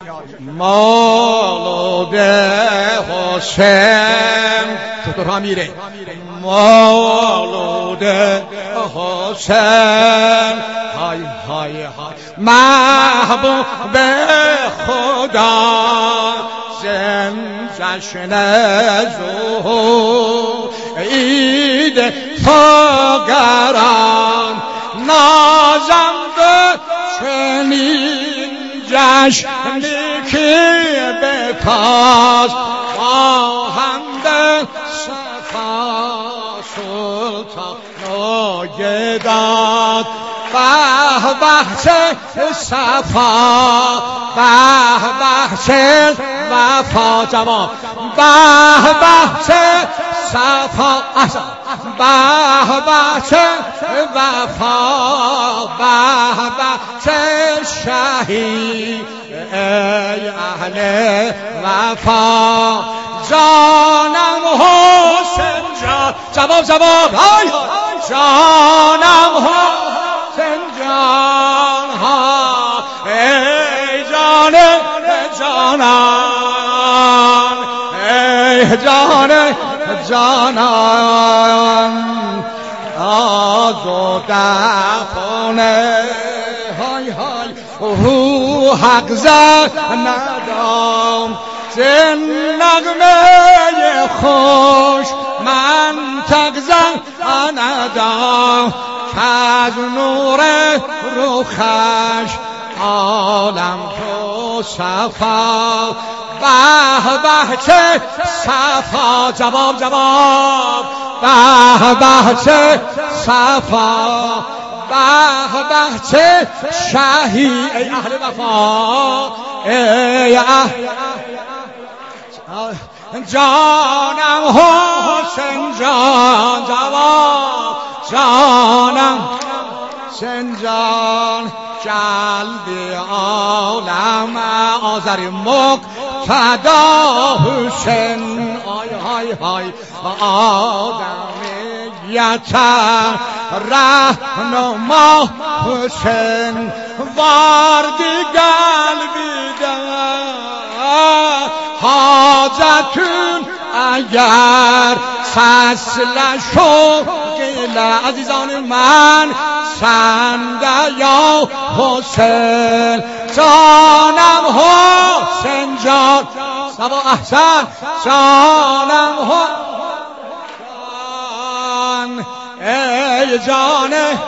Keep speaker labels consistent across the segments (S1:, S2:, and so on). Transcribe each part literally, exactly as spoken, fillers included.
S1: مولود حسین چطور ها میره مولود حسین های های های محبوب خدا زن جشن ظهور عید فقران نازنده چنین جشنی که بکاز خواهند صفا سلطان ناگداد به به چه صفا به به چه وفا جواب به به چه صفا به به چه وفا به به چه شهید ای اهل وفا جانم حسین جان جواب جواب های جانم حسین جان ها ای جان جانان ای جان جانان آزاده های های او حق زد ندام زن نغمه خوش من تگزن ندام که از نور روخش عالم تو صفا به به چه صفا جواب جواب به به چه صفا به به چه شهید ای اهل وفا ای اهل جانم حسین جان جواب جانم حسین جان جلد عالم آذری مقتدا حسین آی های های آدمیت رهنما حسین واردی قلبی ده حاجتون اگر فصل شوقل عزیزان من سنده یا حسین جانم حسین جان سبا احسن جانم حسین ای جان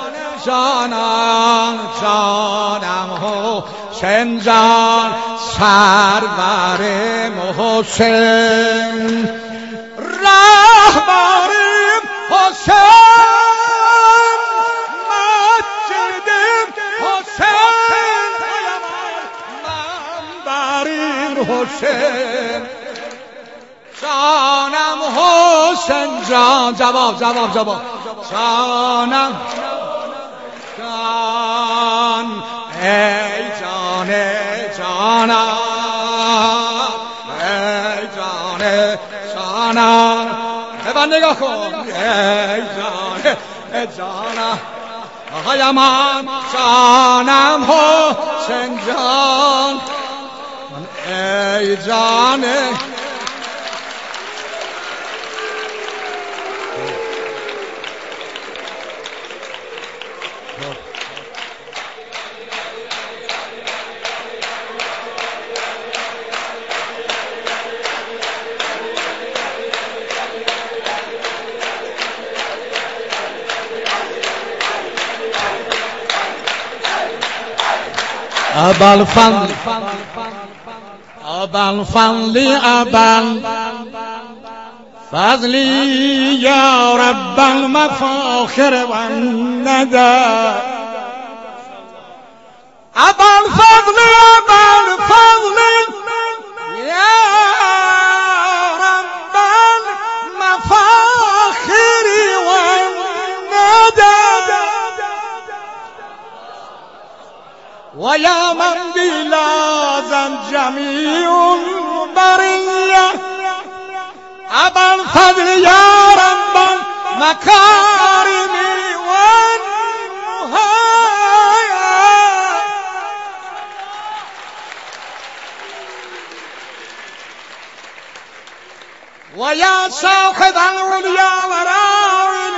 S1: جانم جانم حسین جان سرور محسن رهبریم حسین مسجدیم حسین منبریم حسین جانم حسین جان جواب جواب جواب جانم جان ای جان جانم ای جان جانم ببن نگاه کن ای جان جانم آقای من جانم حسین جان ای جان أبا الفضل أبا الفضل أبا فضلي يا رب المفاخر والندى أبا الفضل أبا الفضل يا رب المفاخر والندى ويا من بلازا جميع البرية أبا الفضل يا رب المكارم والنهايا ويا صاحب العليا وراء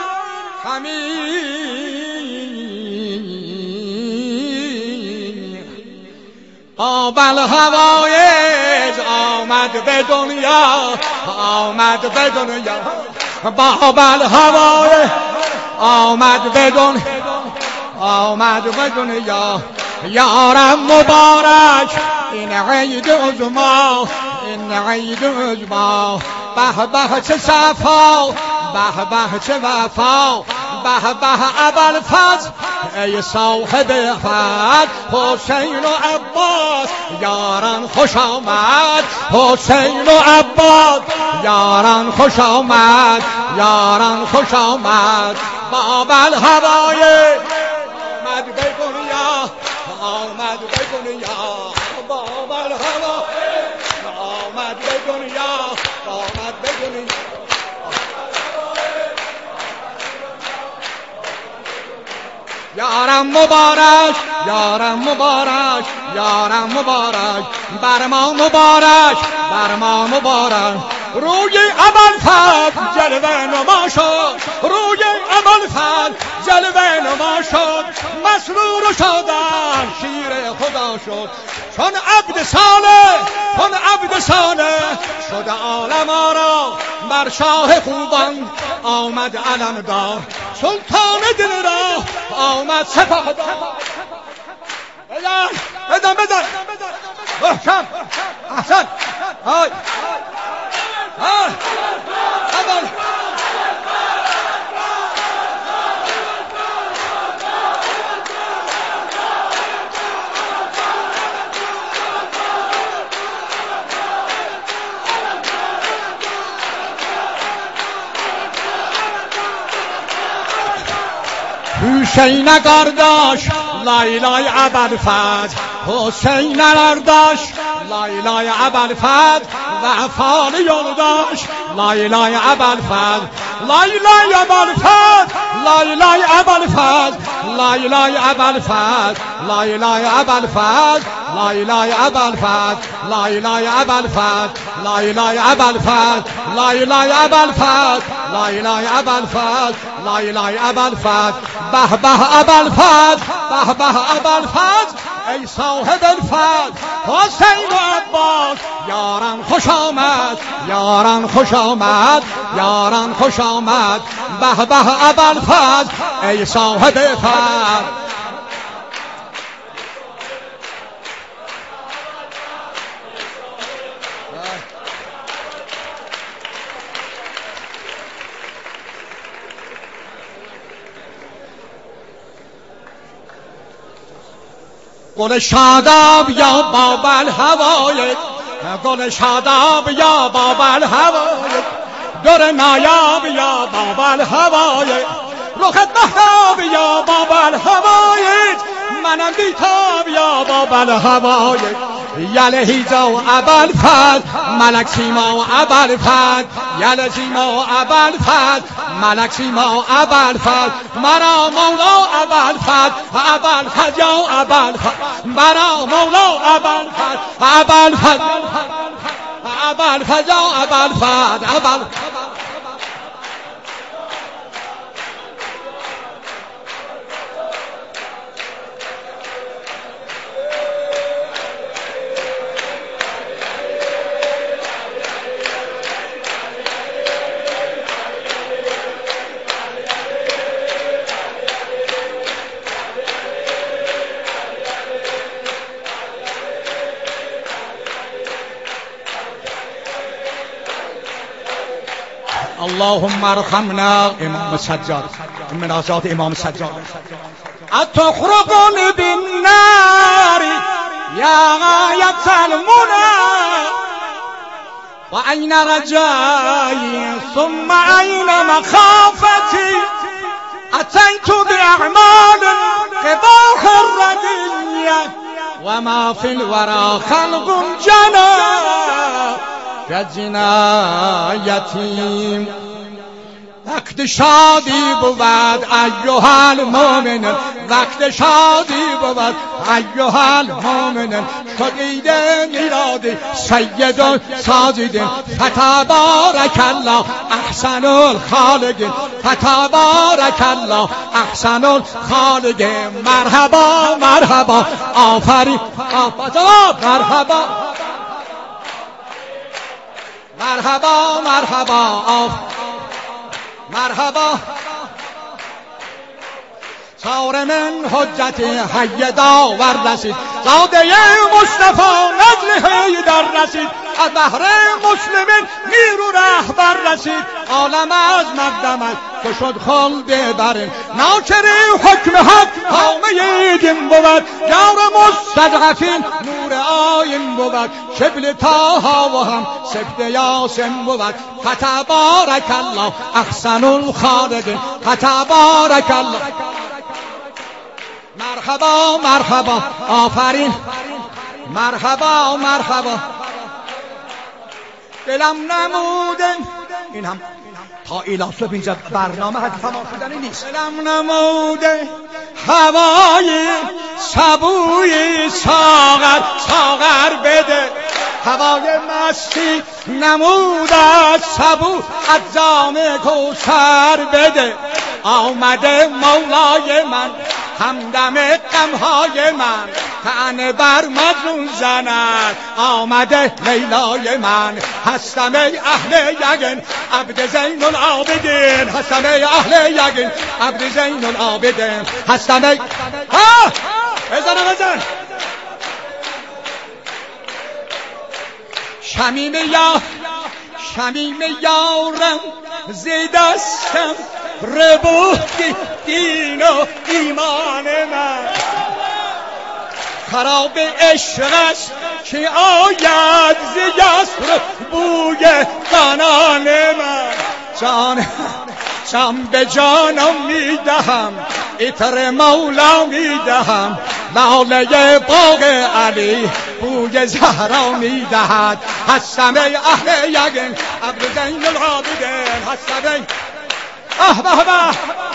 S1: الحميد قابل هوایج آمد به دنیا آمد به دنیا قابل هوایج آمد به دنیا آمد به دنیا یارم مبارک این عید عظما این عید عظما به به چه صفا به به چه وفا به به ابوالفضل ای صاحب فضل حسین و عباس یاران خوش آمد حسین و عباس یاران خوش آمد یاران خوش آمد باب الهوای آمد به دنیا آمد به دنیا باب الهوای آمد به دنیا آمد به دنیا یارم مبارک یارم مبارک یارم مبارک بر ما مبارک بر ما مبارک روی ابوالفضل جلوه نما شد روی ابوالفضل جلوه نما شد مسرور شدن شیر خدا شد چون عبد صالح چون عبد صالح شد عالم آرا بر شاه خوبان آمد علمدار سلطان دل را آمد سپهدار بزن بزن بزن محکم احسن های های اول حسین اگر داشت لایلای ابوالفضل حسین اگر داشت لایلای ابوالفضل وفا یول داشت لایلای ابوالفضل لایلای ابوالفضل لایلای ابوالفضل لایلای ابوالفضل لایلای ابوالفضل لایلای ابوالفضل لایلای ابوالفضل لایلای ابوالفضل لایلای ابوالفضل لایلای ابوالفضل لایلای ابوالفضل به به ابوالفضل به به ابوالفضل ای صاحب الفضل حسین و عباس یاران خوش آمد یاران خوش آمد یاران خوش آمد به به ابوالفضل ای صاحب فضل گل شاداب یا باب الهوای گل شاداب یا باب الهوای در نایاب یا باب الهوای رخت مهتاب یا باب الهوای منم بیتاب یا باب الهوای یلهیزا و ابوالفضل ملک سیما و ابوالفضل یل سیما و ابوالفضل ملک سیما و ابوالفضل مرا مولا ابوالفضل ابوالفضل یا ابوالفضل مرا مولا ابوالفضل ابوالفضل ابوالفضل یا ابوالفضل ابوالفضل اللهم ارحمنا امام سجاد مناجات امام سجاد اتخرقني بالنار يا غاية المنى وأين رجائي ثم أين مخافتي أتيت بأعمال قباح الردية وما في الورى خلق جنى كجنايتي وقت شادی بود ایها المؤمنون، وقت شادی بود ایها المؤمنون، شدید میلاد سید الساجدین، فتبارک الله احسن الخالقین، فتبارک الله احسن الخالقین. مرحبا مرحبا آفرین، مرحبا مرحبا مرحبا آف مرحبا. سار من حجت حی داور رسید، زاده مصطفی نجل حیدر رسید، از بحر مسلمین نیرو رهبر رسید، عالم از مقدمش که شد خلد برین، ناچری حکم حق حامه دین بود، یار مستضعفین نور آیین بود، شبل طه و هم سبط یاسین بود. فتبارک الله احسن الخالقین، فتبارک الله. مرحبا مرحبا آفرین، مرحبا مرحبا. دلم نموده، این هم تا ایلا صبح اینجا برنامه حد تمام شدنی نیست. دلم نموده هوای سبوی ساغر، ساغر بده، هوای مستی نموده سبو از جام کوثر بده. آمده مولای من همدم غمهای من، طعنه بر مجنون زند، آمده لیلای من. هستم ای اهل یقین عبد زین العابدین، هستم ای اهل یقین عبد زین العابدین، هستم ای ها بزن بزن. شمیم یا شمیم یارم زیدستم، ربوتی دین و ایمان من، خراب عشقش که آید ز یسر بوی قنان من. جان جان به جانم میدهم، عطر مولا میدهم، لاله باغ علی بوی زهرا میدهد. هستم ای اهل یقین عبد زین العابدین، هستم ای اه به به.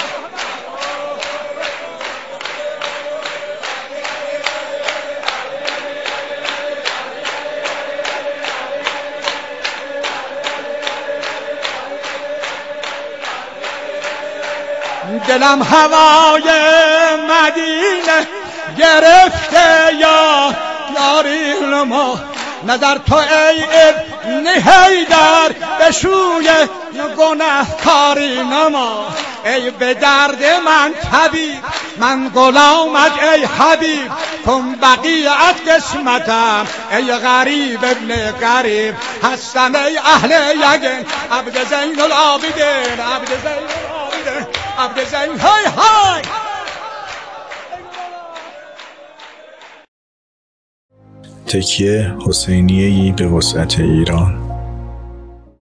S1: دلم هوای مدینه گرفته یا یاری ما، نظر تو ای ابن حیدر به شوی گنهکاری نما. ای به درد من طبیب من غلامت ای حبیب، کن بقیت قسمتم ای غریب ابن غریب. هستم ای اهل یقین عبد زین العابدین، عبد زین العابدین، عبد زین های های.
S2: تکیه حسینیه‌ای به وسعت ایران.